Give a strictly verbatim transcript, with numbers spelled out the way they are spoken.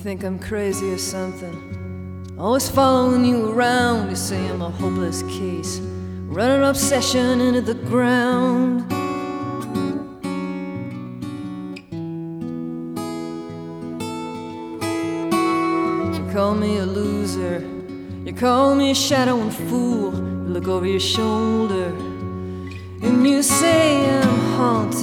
think I'm crazy or something, always following you around. You say I'm a hopeless case, running obsession into the ground. You call me a loser, you call me a shadow and fool. You look over your shoulder and you say I'm haunted.